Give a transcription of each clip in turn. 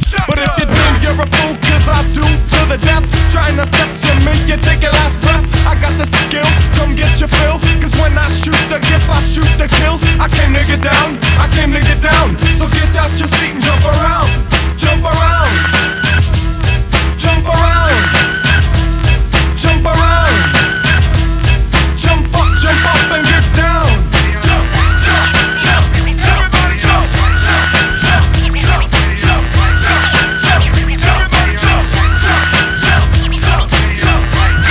But if you do, you're a fool, cause I do to the death. Trying to step to me, you take your last breath. I got the skill, come get your fill. Cause when I shoot the gift, I shoot the kill. I came to get down, I came to get down. So get out your seat and jump around. Jump around. Jump around. Jump around. Jump up and get down. Jump, jump, jump, everybody jump, jump, jump, jump, jump, jump, everybody jump, jump, jump, jump.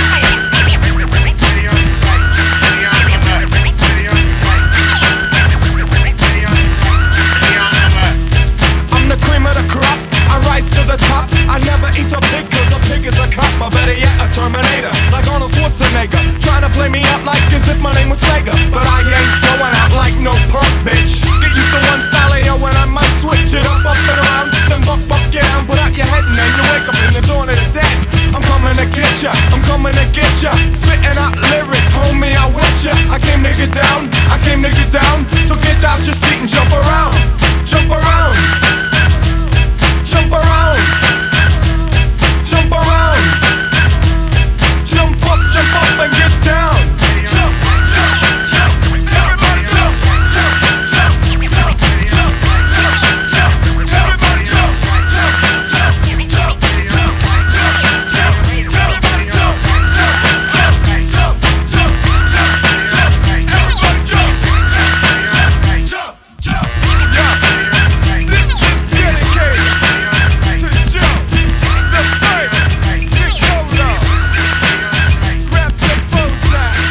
I'm the cream of the crop, I rise to the top. I never eat a pig cause a pig is a cop. Or better yet, a Terminator, like Arnold Schwarzenegger. Trying to play me out like as if my name was Sega. But I ain't going out like no punk bitch. Get used to one style of yo when I might switch it up and around. Then buck you down, put out your head and then you wake up in the dawn of the dead. I'm coming to get ya, I'm coming to get ya. Spitting out lyrics, homie, I with ya. I came to get down, I came to get down. So get out your seat and jump around. Jump around. Jump around. Jump around. Jump up and get down. Jump, jump, jump, everybody jump, jump, jump, jump, jump, jump, everybody jump, jump, jump, jump, jump, jump, everybody jump, jump, jump, jump, everybody jump, jump, jump. This is dedicated to jump, the break, get cola. Grab the both sides.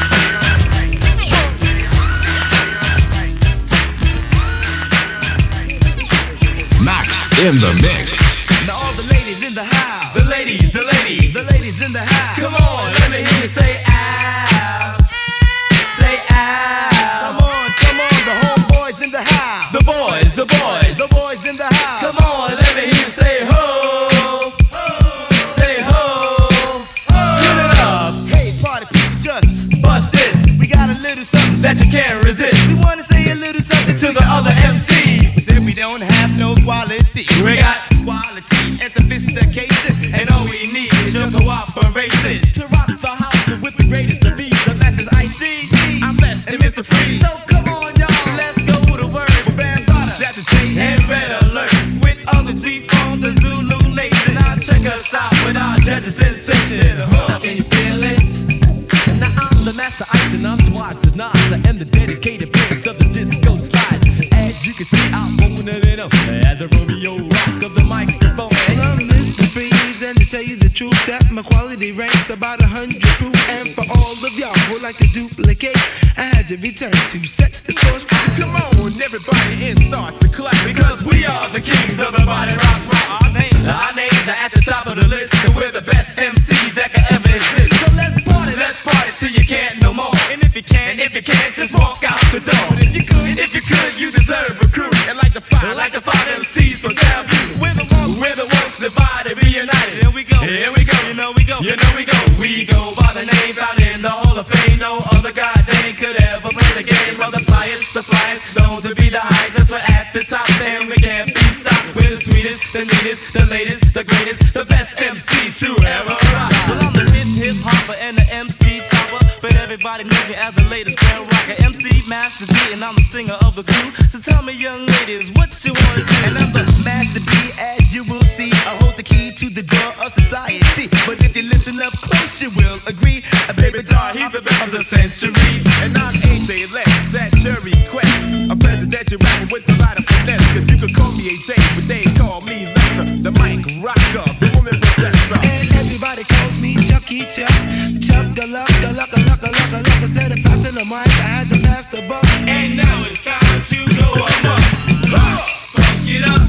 Max in the mix. Now all the ladies in the house. The ladies, the ladies. The ladies in the house. Come on, let me hear you say ow. Say ow. Come on, the homeboys in the house. The boys, the boys. The boys in the house. Come on, let me hear you say ho. Say ho. Put it up. Hey, party people, just bust this. We got a little something that you can't resist. We wanna say a little something to the other MCs. We said we don't have no quality. We got quality and sophistication, and all we need is your cooperation to rock the house with the greatest of these. The best is Ice-T, I'm blessed and Mr. Free. So come on, y'all, let's go to work. Bambada, Chapter J, and Red Alert. With others, we form the Zulu Nation. Now check us out with our judges sensation. Can you feel it? Now I'm the master ice and I'm twice as nice. I am the dedicated prince of the disco slides. As you can see, I'm moving it up as the Romeo rock of the microphone. And I'm Mr. Freeze, and to tell you the truth, that my quality ranks about 100 proof. And for all of y'all who like to duplicate, I had to return to set the scores. Come on, everybody, and start to clap, because we are the kings of the body rock. Our names are at the top of the list, and we're the best MCs that can ever exist. So let's party till you can't no more. And if you can't, just walk out the door. But if you could, you deserve a crew. And like the five MCs from Southview, we're the ones divided, reunited. Here we go, you know we go. We go by the names out in the Hall of Fame. No other goddamn could ever play the game. Well, the flyest, known to be the highest. That's what at the top, and we can't be stopped. We're the sweetest, the neatest, the latest, the greatest, the best MCs to ever rock. Well, I'm the hip hopper and the MC topper, but everybody knows me as the latest grand rocker, MC Master D, and I'm the singer of the crew. So tell me, young ladies, what you wanna do? And I'm the Master D, as you will see. I hold the key to the door of society. But if you listen up close, you will agree. A baby doll, he's the best of the century. And I'm AJ Lex, at your request. A presidential rapper with a lot of finesse. Cause you could call me AJ, but they call me Lester, the mic rocker, the woman possessor. And everybody calls me Chucky Chuck. Chuck a luck. Instead of passing the mic, I had to pass the buck. And now it's time to go amok. Funk it up.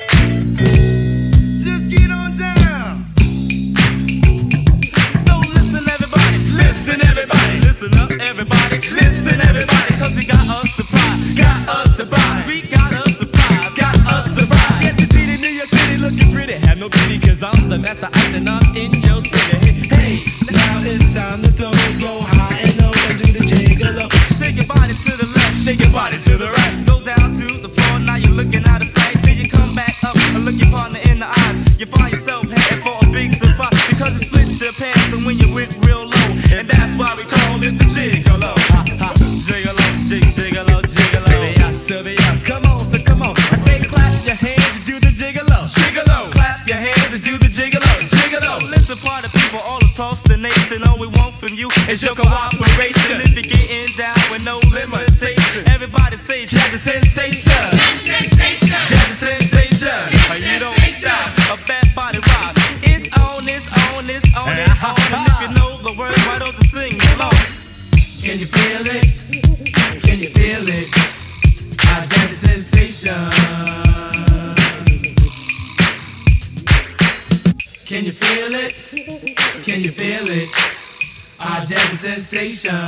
Just get on down. So listen everybody, listen up everybody, listen everybody, cause we got a surprise, we got a surprise. Yes, you see the New York City looking pretty, have no pity, cause I'm the master ice and I'm in your city. Hey, now it's time to throw, go high and low and do the jiggle. Shake your body to the left, shake your body to the right. Go down to the floor, now you're looking out of sight. Then you come back up and look your partner in the eye. you find yourself heading for a big surprise. Because it splits your pants and when you went real low. And that's why we call it the gigolo. Gigolo, gigolo, gigolo. Serve it up, come on, so come on. I say clap your hands and do the gigolo. Gigolo. Clap your hands and do the gigolo. Gigolo. Listen, party people all across the nation. All we want from you is your cooperation. If you're getting down with no limitation, everybody say jazz a sensation. Jazz a sensation. You don't stop. A bad body rock. It's on, it's on, it's on, it's on. And if you know the words, why don't you sing along? Can you feel it? Can you feel it? Our jazz a sensation. Can you feel it? Can you feel it? Our jazz a sensation.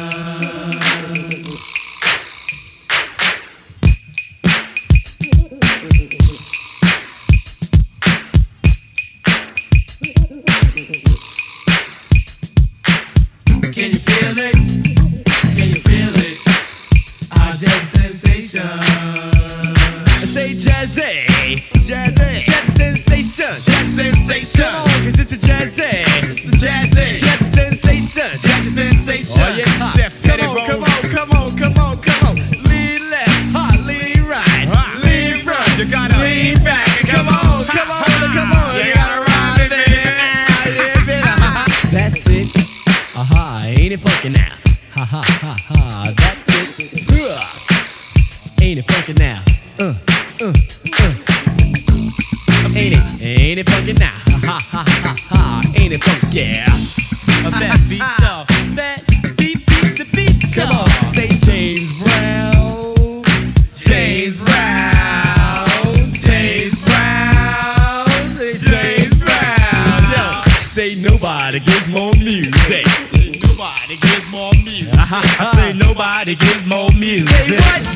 Can you feel it? Can you feel it? Our jazz sensation. I say jazzy, jazzy, jazz sensation, jazz sensation. Come on, 'cause it's a jazzy, it's the jazzy, jazz sensation, jazz sensation. Oh yeah, Chef Petty. Come on, come on, come on, come on, come on. Lean left, hot, lean right, lean front. You gotta lean back. Come on, come on, come on. You gotta ride it. That's it. Aha, ain't it funky now? Ha ha ha ha, that's it. Ain't it funky now? Ain't it funky now? Ha ha ha ha, ain't it funky? Yeah. That beat, y'all. That beat beats the beat, y'all. Come on, say James Brown. James Brown. James Brown. Say James Brown. Yo, say nobody gives more music. Nobody gives more music. I say nobody gives more music. Say what?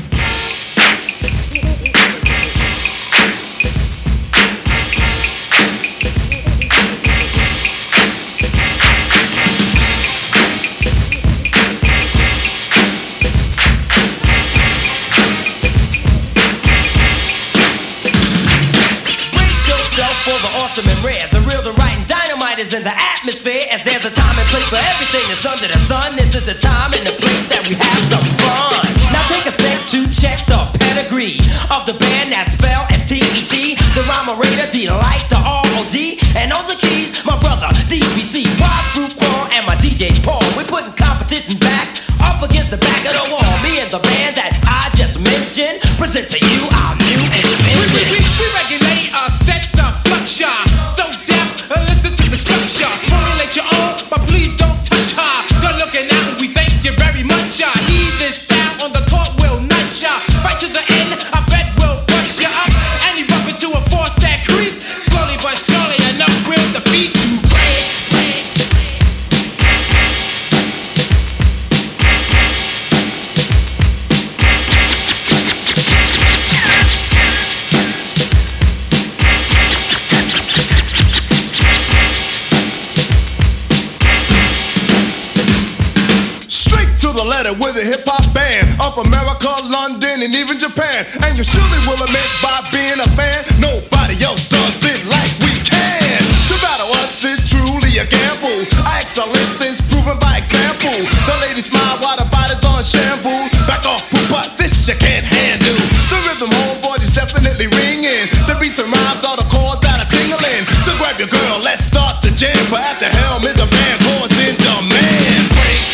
Awesome and rare, the real, the right, and dynamite is in the atmosphere. As there's a time and place for everything that's under the sun. This is the time and the place that we have some fun. Now take a sec to check the pedigree of the band that's spelled S-T-E-T. The rhyme-a-rator, D-Light, the R-O-D, and on the keys, my brother DBC, Wild Fruit Qual, and my DJ Paul. We're putting competition back up against the back of the wall. Me and the band that I just mentioned present to you our new invention. We regulate our steps, our fluxure. So deaf, listen to the structure. Formulate your own, but please don't touch her. Good looking out, and we thank you very much. Heed this style on the court, will nut ya. Fight to the end, I bet we'll bust ya up. And you bump into a force that creeps. Slowly but surely, enough will defeat you. With a hip-hop band of America, London, and even Japan. And you surely will admit by being a fan, nobody else does it like we can. To battle us is truly a gamble. Our excellence is proven by example. The ladies smile while the body's on shampoo. Back off, poop, this you can't handle. The rhythm, homeboy, is definitely ringing. The beats and rhymes are the chords that are tingling. So grab your girl, let's start the jam. For at the helm is a band chords in demand.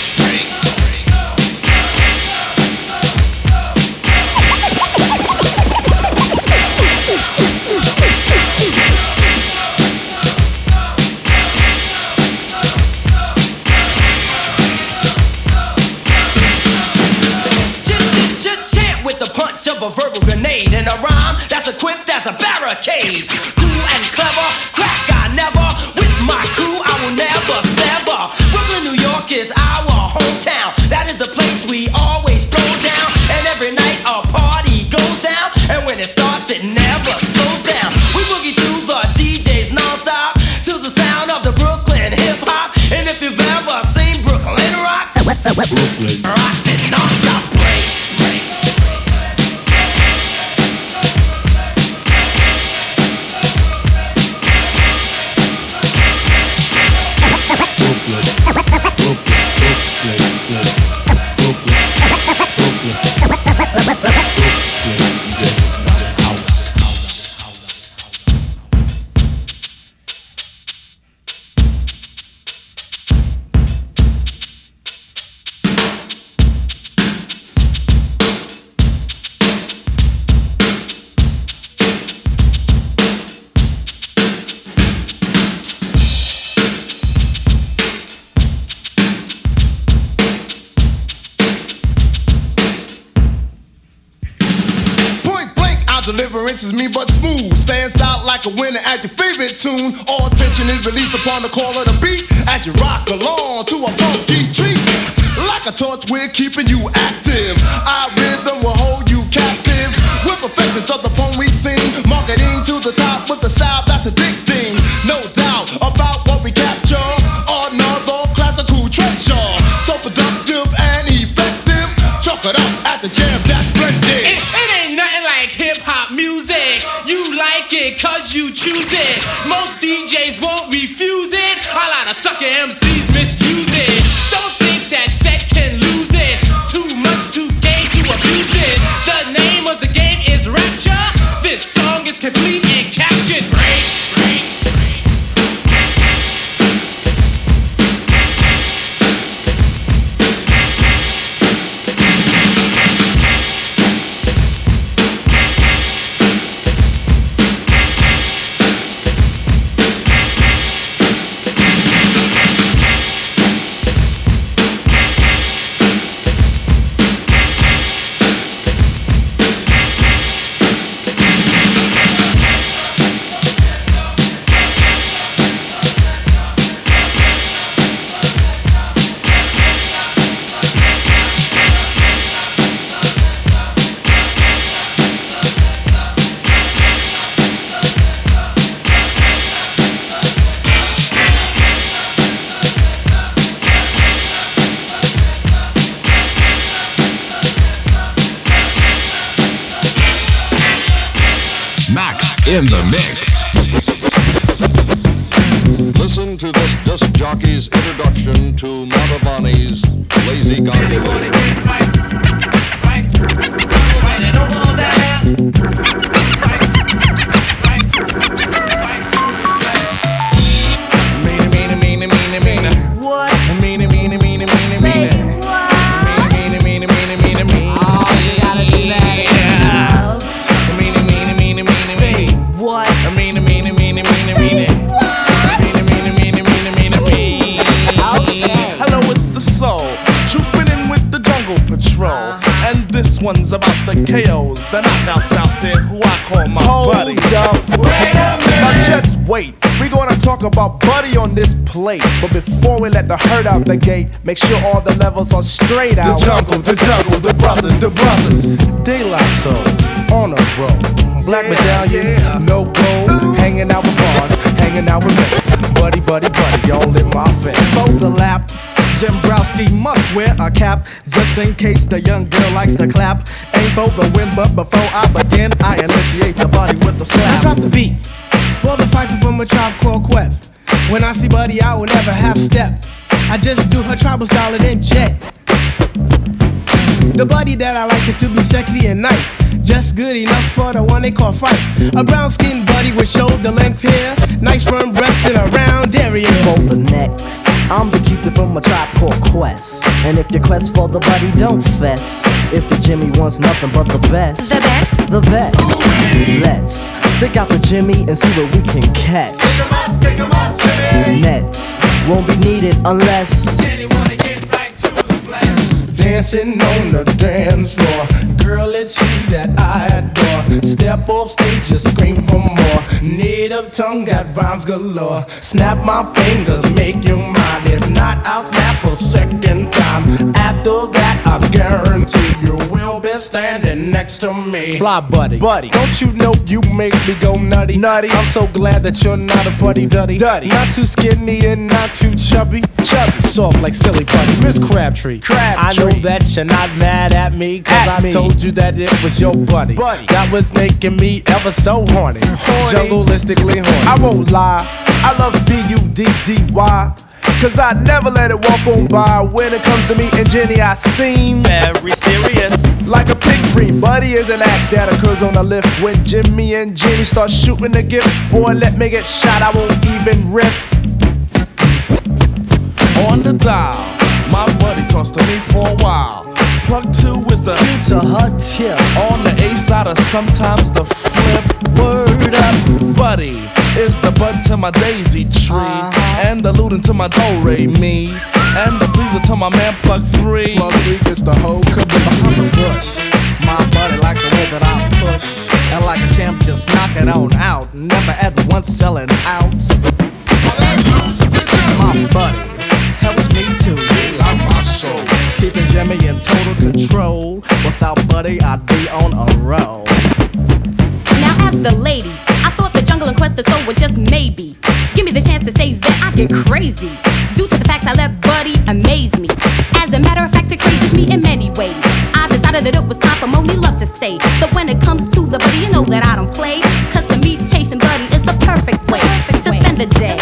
Of a verbal grenade and a rhyme that's equipped as a barricade. Cool and clever, crack I never. With my crew I will never deliverance is mean but smooth. Stands out like a winner at your favorite tune. All tension is released upon the call of the beat as you rock along to a funky treat. Like a torch, we're keeping you active. Our rhythm will hold you captive. With the effectiveness of the poem we sing, marketing to the top with a style that's addicting. No doubt about what we capture. Another classical treasure. So productive and effective. Chalk it up at the jam, that's splendid. It ain't nothing like hip-hop music. You like it cause you choose it. Most DJs won't refuse it. A lot of sucker MCs misuse it. Don't think that Stet can lose it. Too much to gain to abuse it. The name of the game is Rapture. This song is complete and captured. In the mix. Listen to this disc jockey's introduction to Montavani's Lazy Garden. This one's about the KOs, the knockouts out there who I call my buddy. Hold up, wait a minute. Now just wait, we gonna talk about Buddy on this plate. But before we let the herd out the gate, make sure all the levels are straight out. The jungle, the brothers, De La Soul, on a roll. Black medallions, no gold. Hanging out with bars, hanging out with mates. Buddy, all in my face. For the lap, Zembrowski must wear a cap, just in case the young girl likes to clap. Ain't for the win, but before I begin, I initiate the body with the slap. I drop the beat for the fight from a Tribe Called Quest. When I see Buddy, I will never half step. I just do her tribal style and then jet. The Buddy that I like is to be sexy and nice, just good enough for the one they call Fife. A brown-skinned Buddy with shoulder-length hair, nice firm breast and a round area. For the next, I'm the cutie from a Tribe Called Quest. And if your quest for the Buddy, don't fess. If the Jimmy wants nothing but the best, the best. Let's stick out the Jimmy and see what we can catch. Stick 'em up, Jimmy. Nets won't be needed unless Jenny wanna get right to the flesh. Dancing on the dance floor, girl, it's you that I adore. Step off stage, just scream for more. Native tongue got rhymes galore. Snap my fingers, make you mine. If not, I'll snap a second time. After that, I guarantee you will be standing next to me. Fly Buddy, don't you know you make me go nutty? I'm so glad that you're not a fuddy-duddy. Not too skinny and not too chubby. Soft like silly putty. Miss Crabtree, I know that you're not mad at me, cause I told you that it was your buddy that was making me ever so horny. Jungleistically horny. I won't lie, I love B-U-D-D-Y, cause I never let it walk on by. When it comes to me and Jenny, I seem very serious. Like a pig free, Buddy is an act that occurs on the lift. When Jimmy and Jenny start shooting the gift, boy, let me get shot, I won't even riff. On the dial, my buddy talks to me for a while. Plug 2 is the to her tip. On the A side or sometimes the flip. Word up, Buddy is the bud to my daisy tree, and the lootin' to my do-re-mi, and the pleaser to my man Plug 3. Plug 3 gets the whole caboose. Behind the bush, my buddy likes the way that I push. And like a champ, just knock it on out. Never at once selling out. My buddy helps me to light my soul, keeping Jimmy in total control. Without Buddy, I'd be on a roll. Now as the lady, I thought the jungle and Quest of Soul were just maybe. Give me the chance to say that I get crazy due to the fact I let Buddy amaze me. As a matter of fact, it crazes me in many ways. I decided that it was time for Moni Love to say that when it comes to the Buddy, you know that I don't play. Cause to me, chasing Buddy is the perfect way to spend the day.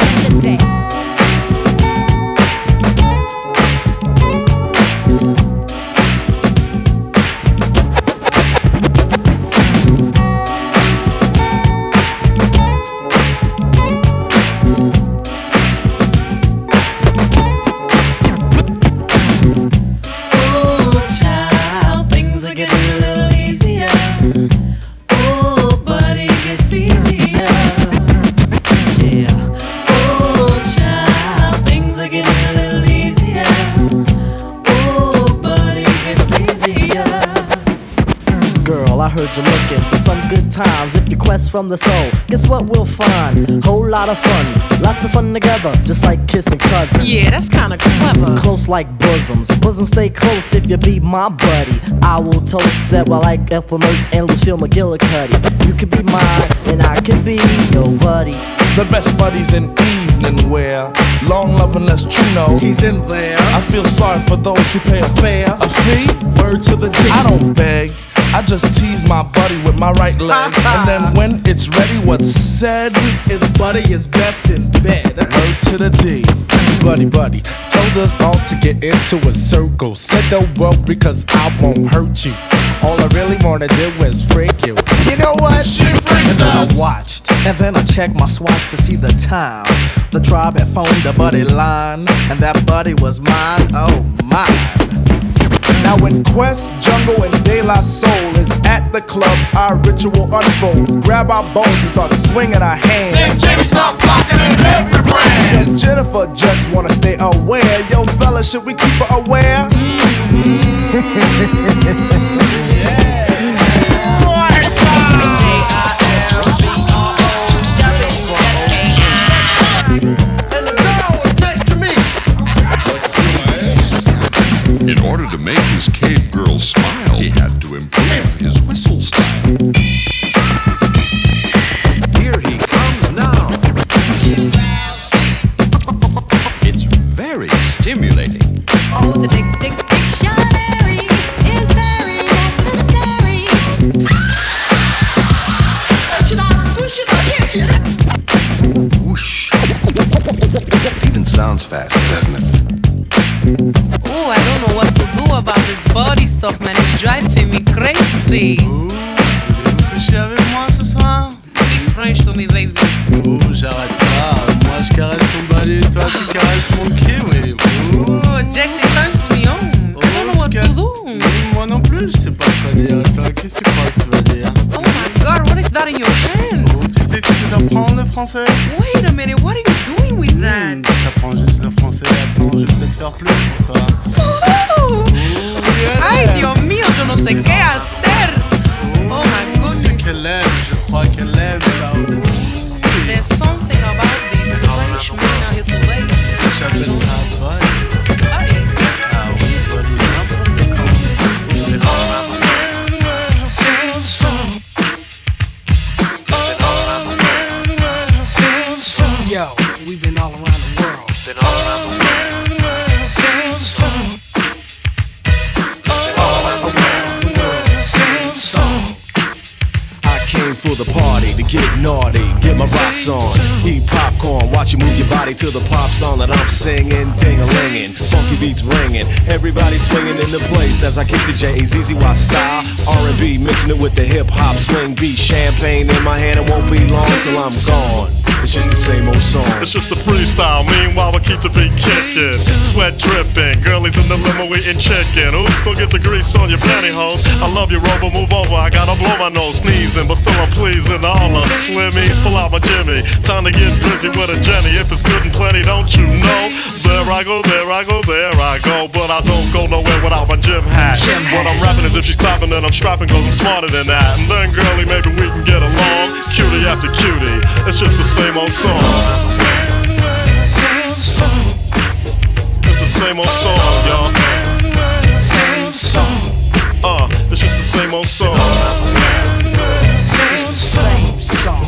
You're looking for some good times if you quest from the soul. Guess what we'll find? Whole lot of fun, lots of fun together, just like kissing cousins. Yeah, that's kinda clever. Close like bosoms, bosoms stay close if you be my buddy. I will toast that while like Ethel Mertz and Lucille McGillicuddy. You could be mine and I could be your buddy. The best buddies in evening wear, long love unless true know he's in there. I feel sorry for those who pay a fee. Word to the D. I don't beg, I just tease my buddy with my right leg. And then when it's ready, what's said is Buddy is best in bed. Word to the D. Buddy, told us all to get into a circle. Said don't worry cause I won't hurt you. All I really wanna do is freak you. You know what? She freaked and then us. I watched, and then I checked my swatch to see the time. The tribe had phoned the Buddy line, and that Buddy was mine, oh mine. Now when Quest, Jungle, and De La Soul is at the clubs, our ritual unfolds. Grab our bones and start swinging our hands. Then Jimmy start flocking in every brand. Cause Jennifer just wanna stay aware. Yo fella, should we keep her aware? In order to make his cave girl smile, he had to improve his whistle style. Here he comes now. It's very stimulating. Oh, the dictionary is very necessary. Should I squish it or hit you? Whoosh. Even sounds fast, doesn't it? Oh, I don't know what to do about this body stuff, man. It's driving me crazy. Ouh, voulez-vous coucher avec moi ce soir? Speak French to me, baby. Oh, j'arrête pas. Moi, je caresse ton balai, toi, tu caresses mon kiwi. Oh, Jackson turns me on. I don't know what to do. Moi non plus, je sais pas quoi dire. Toi, qu'est-ce que tu crois que tu vas dire? Oh my God, what is that in your hand? Oh, tu sais que tu peux apprendre le français? Wait a minute, what are you doing with that? Je t'apprends juste le français. Attends, je vais peut-être faire plus pour toi. Ay, Dios mío, yo no sé qué hacer. Oh my goodness. C'est qu'elle aime, je crois qu'elle aime ça. There's something about these French men out here today. J'appelle ça Buddy. Buddy? Ah oui, Buddy, n'importe comment. Been all around the world, sing song. Been all around the world, sing song. Yo, we've been all around the world. Been all around the world, sing song. For the party, to get naughty, get my rocks on, eat popcorn, watch you move your body to the pop song that I'm singing, ding-a-linging, funky beats ringing, everybody swinging in the place as I kick the J-A-Z-Z-Y style, R&B, mixing it with the hip-hop swing beat, champagne in my hand, it won't be long till I'm gone. It's just the same old song. It's just a freestyle, meanwhile I keep the beat kicking. Sweat dripping, girlies in the limo eating chicken. Oops, don't get the grease on your pantyhose. I love you, Rover, move over, I gotta blow my nose. Sneezing, but still I'm pleasing all the slimmies. Pull out my Jimmy, time to get busy with a Jenny. If it's good and plenty, don't you know? There I go, there I go, there I go. But I don't go nowhere without my gym hat. What I'm rapping is if she's clapping, then I'm strapping, cause I'm smarter than that. And then, girlie, maybe we can get along. Cutie after cutie, it's just the same old song. It's the same old song, y'all. Same song. It's just the same old song. It's the same song.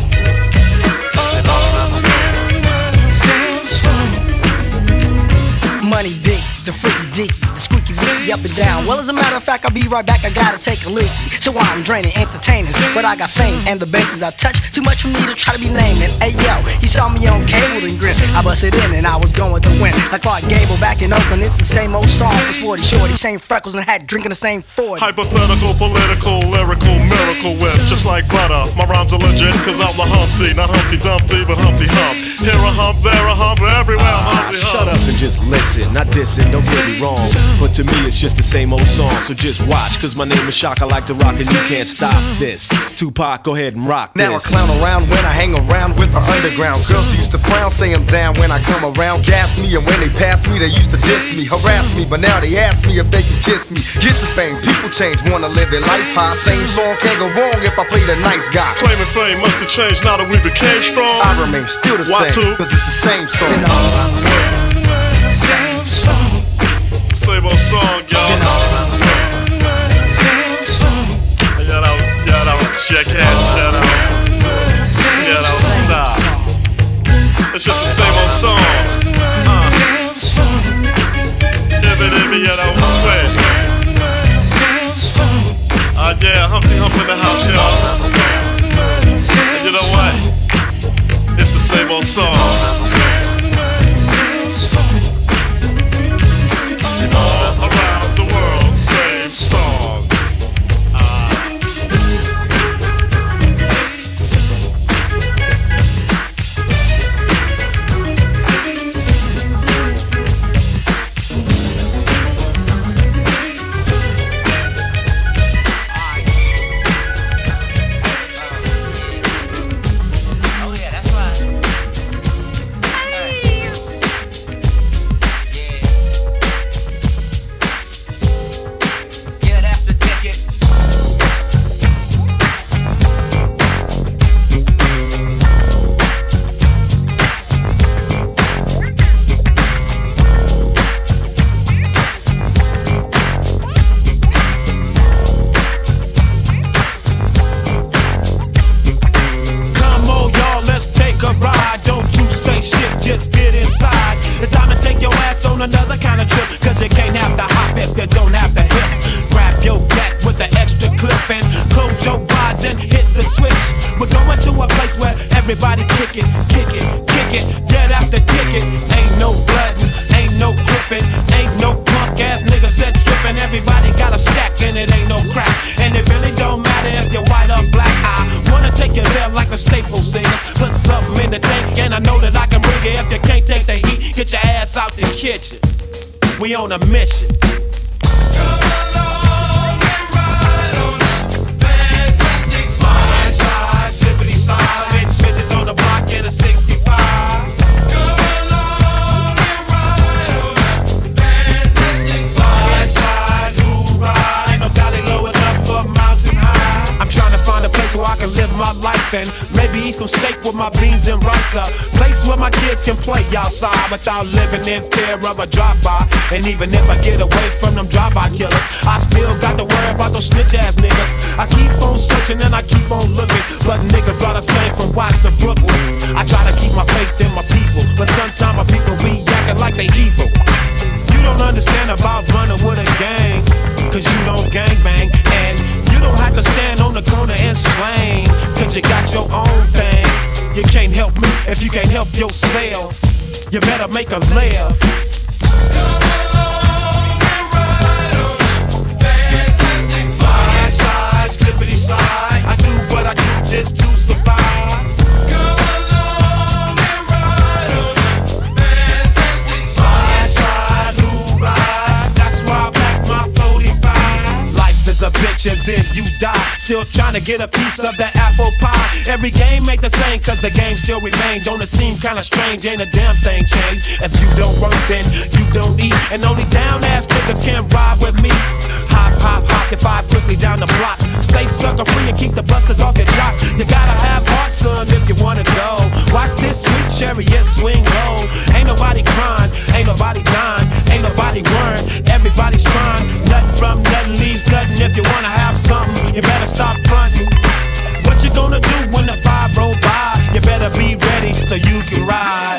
Money big, the freaky deaky, the squeaky wicky up and down. Well, as a matter of fact, I'll be right back. I gotta take a leaky. So I'm draining entertainers, but I got fame and the bases I touch. Too much for me to try to be naming. Hey yo, he saw me on cable and grin. I busted in and I was going to win. Like Clark Gable back in Oakland, it's the same old song for Sporty Shorty. Same freckles and hat, drinking the same 40. Hypothetical, political, lyrical, miracle whip, just like butter. My rhymes are legit, cause I'm the Humpty. Not Humpty Dumpty, but Humpty Hump. Here a hump, there a hump, everywhere I'm Humpty Hump. Shut up and just listen, not dissing, don't get me wrong. But to me it's just the same old song, so just watch. Cause my name is Shock, I like to rock and you can't stop this. Tupac, go ahead and rock this. Now I clown around when I hang around with the underground. Girls used to frown, say I'm down when I come around. Gas me, and when they pass me, they used to diss me, harass me. But now they ask me if they can kiss me. Get some fame, people change, wanna live their life high. Same song can't go wrong if I play the nice guy. Claiming fame must have changed now that we became strong. I remain still the Why same, too? cause it's the same song. Been all around the world, it's the same song. Same old song, y'all. Been all around the world, same song. Y'all don't check it, y'all don't stop. It's just the same old song. Same song. You don't quit. Same song. Yeah, Humpty Hump in the house, y'all. And you know what? It's the same old song. All around the world, same song. Everybody kick it, kick it, kick it. Yeah, that's the ticket. Ain't no bloodin', ain't no grippin', ain't no punk ass nigga said trippin'. Everybody got a stack and it ain't no crack. And it really don't matter if you're white or black. I wanna take you there like the Staples singers. Put something in the tank and I know that I can bring it. If you can't take the heat, get your ass out the kitchen. We on a mission. So I can live my life and maybe eat some steak with my beans and rice. A place where my kids can play outside without living in fear of a drive-by. And even if I get away from them drive-by killers, I still got to worry about those snitch-ass niggas. I keep on searching and I keep on looking, but niggas are the same from Watts to Brooklyn. I try to keep my faith in my people, but sometimes my people be acting like they evil. You don't understand about running with a gang, cause you don't gangbang. And you don't have to stand on the corner and slang, cause you got your own thing. You can't help me if you can't help yourself. You better make a laugh. Come along and ride on a fantastic slide, slide, slippity slide. I do what I do just to survive. Come along and ride on a fantastic slide, slide, new ride. That's why I back my 45. Life is a bitch and then you die. still trying to get a piece of that apple pie. Every game ain't the same, cause the game still remain. Don't it seem kinda strange? Ain't a damn thing changed. If you don't work, then you don't eat. And only down ass niggas can ride with me. Hop, hop, hop, if I quickly down the block. Stay sucker free and keep the busters off your jock. You gotta have heart, son, if you wanna go. Watch this sweet chariot swing low. Ain't nobody crying, ain't nobody dying, ain't nobody worrying. Everybody's trying. Nothing from nothing leaves nothing. If you wanna have something, you better stop fronting. What you gonna do when the 5 roll by? You better be ready so you can ride.